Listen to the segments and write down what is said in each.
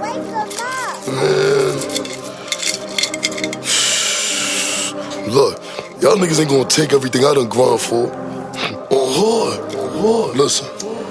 Man. Look, y'all niggas ain't gonna take everything I done grind for. On hard. Listen.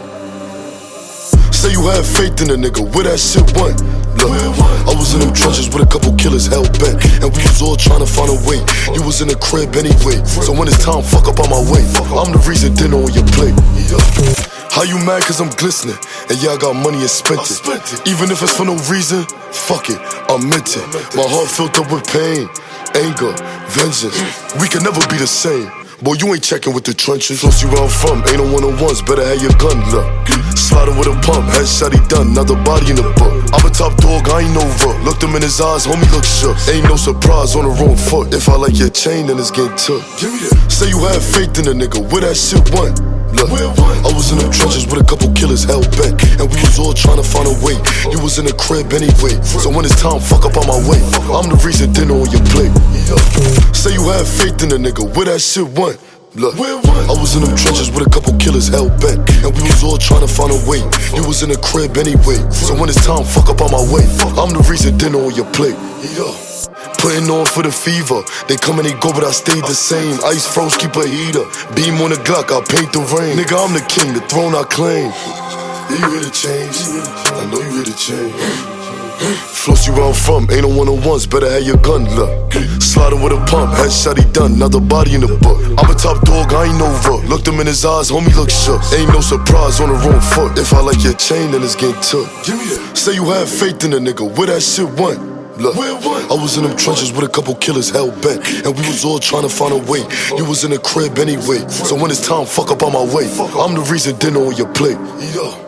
Say you had faith in a nigga, where that shit went? Look, I was in them trenches with a couple killers hell bent, and we was all trying to find a way. You was in the crib anyway, so when it's time, fuck up on my way. I'm the reason dinner on your plate. How you mad cause I'm glistening, and yeah I got money and spent it. Even if it's for no reason, fuck it, I meant it. My heart filled up with pain, anger, vengeance. We can never be the same. Boy, you ain't checking with the trenches. Close you where I'm from, ain't no one-on-ones, better have your gun, look. Sliding with a pump, headshot he done, now the body in the book. I'm a top dog, I ain't over. Looked him in his eyes, homie look shook. Ain't no surprise on the wrong foot. If I like your chain, then it's getting took. Give me that. Say you had faith in a nigga, where that shit went? Look, I was in them trenches with a couple killers hell bent, and we was all trying to find a way. You was in the crib anyway, so when it's time, fuck up on my way. I'm the reason dinner on your plate. Say you had faith in a nigga, where that shit went? Look, I was in them trenches with a couple killers hell bent, and we was all trying to find a way. You was in the crib anyway, so when it's time, fuck up on my way. I'm the reason dinner on your plate. Putting on for the fever, they come and they go, but I stayed the same. Ice froze, keep a heater. Beam on the Glock, I paint the rain. Nigga, I'm the king, the throne I claim. Yeah, you here to change, I know you here to change. Floss you where I'm from, ain't no one-on-ones, better have your gun, look. Sliding with a pump, headshot he done, now the body in the book. I'm a top dog, I ain't over. Looked him in his eyes, homie look shook. Ain't no surprise on the wrong foot. If I like your chain, then it's getting took. Give me that. Say you had faith in a nigga, where that shit went? Look, I was in them trenches with a couple killers hell bent, and we was all trying to find a way. You was in the crib anyway, so when it's time, fuck up on my way. I'm the reason dinner on your plate.